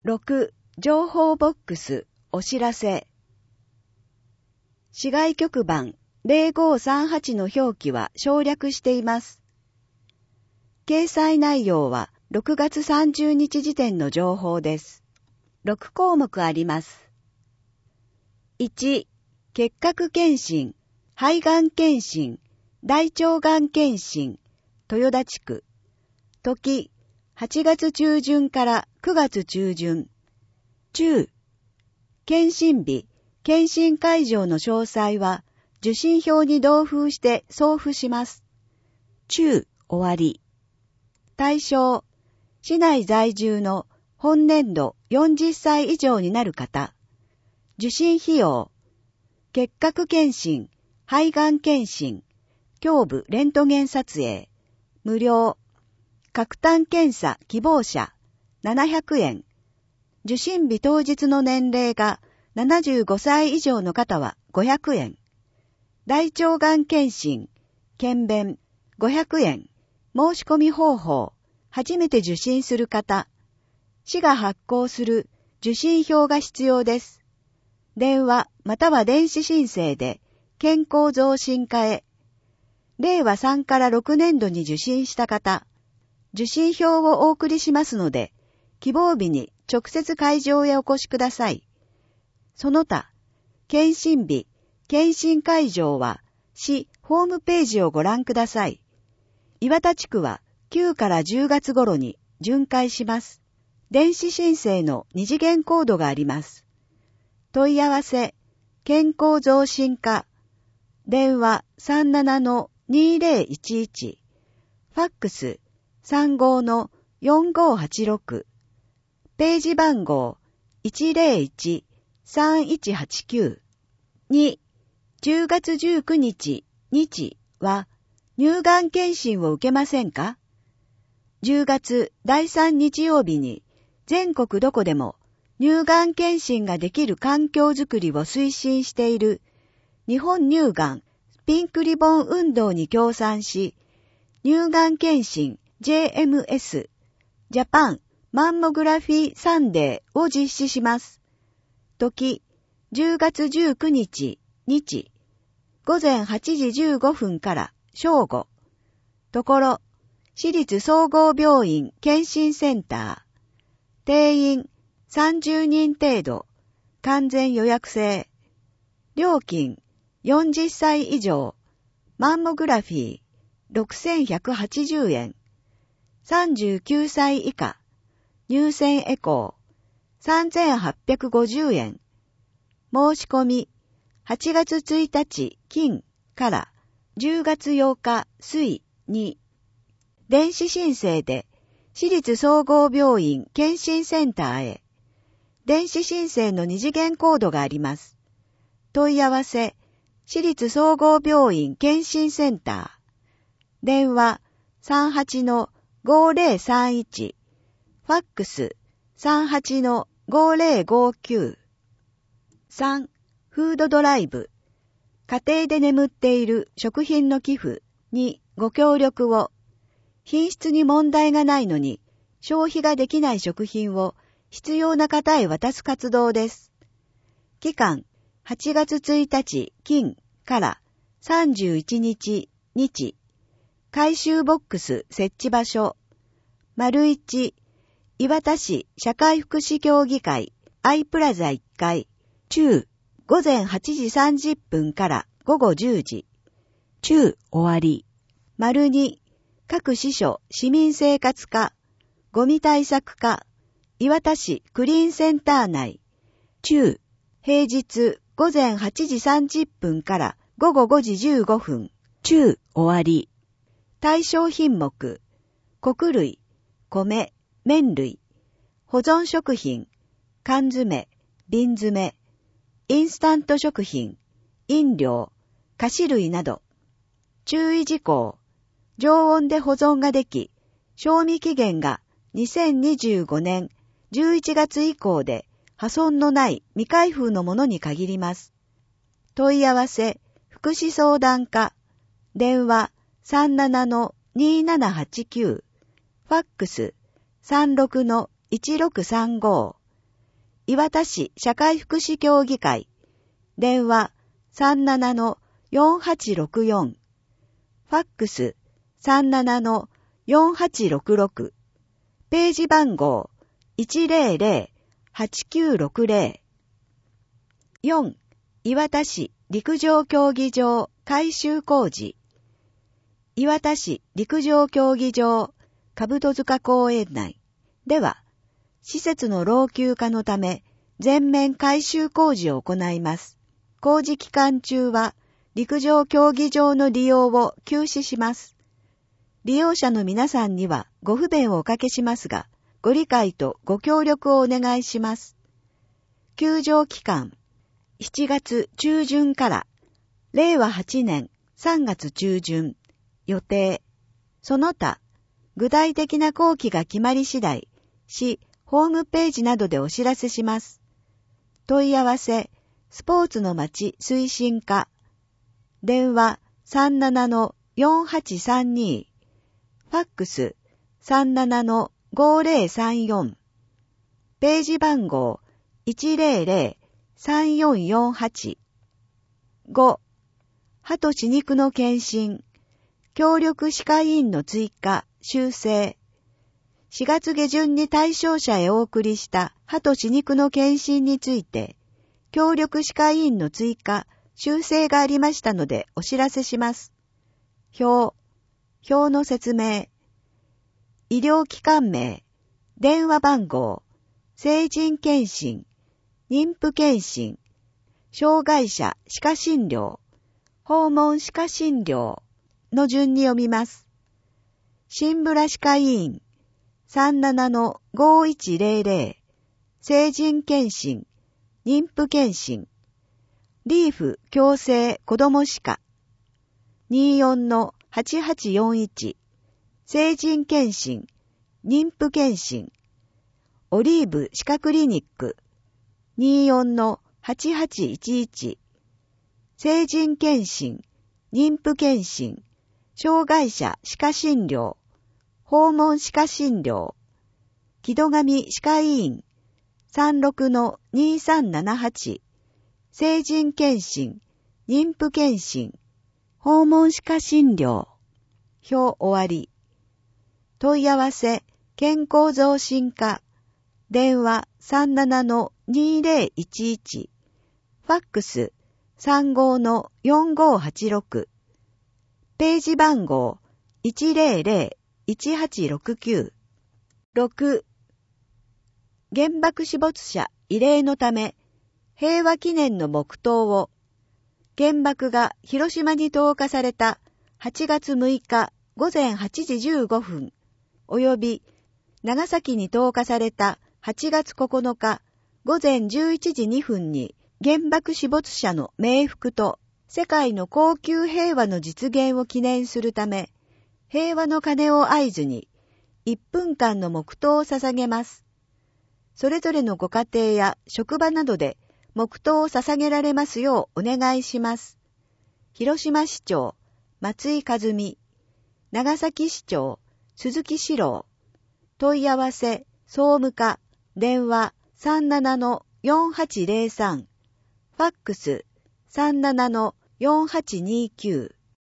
6. 情報ボックスお知らせ。市外局番0538の表記は省略しています。掲載内容は6月30日時点の情報です。6項目あります。1. 結核検診、肺がん検診、大腸がん検診、豊田地区。時、8月中旬から9月中旬。中。検診日、検診会場の詳細は受診票に同封して送付します。中、終わり。対象、市内在住の本年度40歳以上になる方。受診費用、結核検診、肺がん検診、胸部レントゲン撮影、無料。核炭検査希望者、700円。受診日当日の年齢が75歳以上の方は500円。大腸がん検診、検便、500円。申し込み方法、初めて受診する方。市が発行する受診票が必要です。電話または電子申請で健康増進課へ。令和3から6年度に受診した方。受診票をお送りしますので、希望日に直接会場へお越しください。その他、検診日、検診会場は市ホームページをご覧ください。岩田地区は9から10月頃に巡回します。電子申請の2次元コードがあります。問い合わせ、健康増進課、電話 37-2011、ファックス 35-4586、ページ番号 101-3189。2. 10月19日、日は乳がん検診を受けませんか？ 10 月第3日曜日に全国どこでも乳がん検診ができる環境づくりを推進している日本乳がんピンクリボン運動に協賛し、乳がん検診 JMS ジャパンマンモグラフィーサンデーを実施します。時、10月19日、日、午前8時15分から正午。ところ、市立総合病院検診センター。定員30人程度。完全予約制。料金40歳以上。マンモグラフィー6180円。39歳以下。乳腺エコー3850円。申し込み8月1日金から10月8日水に電子申請で市立総合病院検診センターへ。電子申請の2次元コードがあります。問い合わせ市立総合病院検診センター。電話 38-5031。ファックス 38-5059。3. フードドライブ。家庭で眠っている食品の寄付にご協力を。品質に問題がないのに消費ができない食品を必要な方へ渡す活動です。期間8月1日金から31日日。回収ボックス設置場所。1岩田市社会福祉協議会Iプラザ1階。中、午前8時30分から午後10時。中、終わり。2、各支所市民生活課、ゴミ対策課、岩田市クリーンセンター内。中、平日午前8時30分から午後5時15分。中、終わり。対象品目、穀類、米、麺類、保存食品、缶詰、瓶詰、インスタント食品、飲料、菓子類など。注意事項、常温で保存ができ、賞味期限が2025年11月以降で破損のない未開封のものに限ります。問い合わせ、福祉相談課、電話 37-2789、ファックス 36-1635、 磐田市社会福祉協議会、電話 37-4864、ファックス 37-4866、ページ番号 100-8960。4. 磐田市陸上競技場改修工事。磐田市陸上競技場兜塚公園内では、施設の老朽化のため全面改修工事を行います。工事期間中は陸上競技場の利用を休止します。利用者の皆さんにはご不便をおかけしますが、ご理解とご協力をお願いします。休場期間、7月中旬から令和8年3月中旬予定。その他、具体的な工期が決まり次第、市ホームページなどでお知らせします。問い合わせ、スポーツの街推進課。電話 37-4832。ファックス 37-5034。ページ番号 100-3448。5. 歯と歯肉の検診。協力歯科医院の追加、修正。4月下旬に対象者へお送りした歯と歯肉の検診について、協力歯科医院の追加、修正がありましたのでお知らせします。表の説明。医療機関名、電話番号、成人検診、妊婦検診、障害者歯科診療、訪問歯科診療の順に読みます。新村歯科医院 37-5100 成人検診、妊婦検診、リーフ矯正子ども歯科 24-8841 成人検診、妊婦検診、オリーブ歯科クリニック 24-8811 成人検診、妊婦検診、障害者歯科診療、訪問歯科診療、木戸上歯科医院 36-2378 成人検診、妊婦検診、訪問歯科診療。表終わり。問い合わせ、健康増進課。電話 37-2011。ファックス 35-4586。ページ番号 100-1869。6. 原爆死没者慰霊のため、平和記念の黙祷を、原爆が広島に投下された8月6日午前8時15分、及び長崎に投下された8月9日午前11時2分に原爆死没者の冥福と世界の恒久平和の実現を記念するため、平和の鐘を合図に1分間の黙祷を捧げます。それぞれのご家庭や職場などで黙祷を捧げられますようお願いします。広島市長、松井和美。長崎市長、鈴木史郎。問い合わせ、総務課、電話 37-4803。ファックス 37-4829。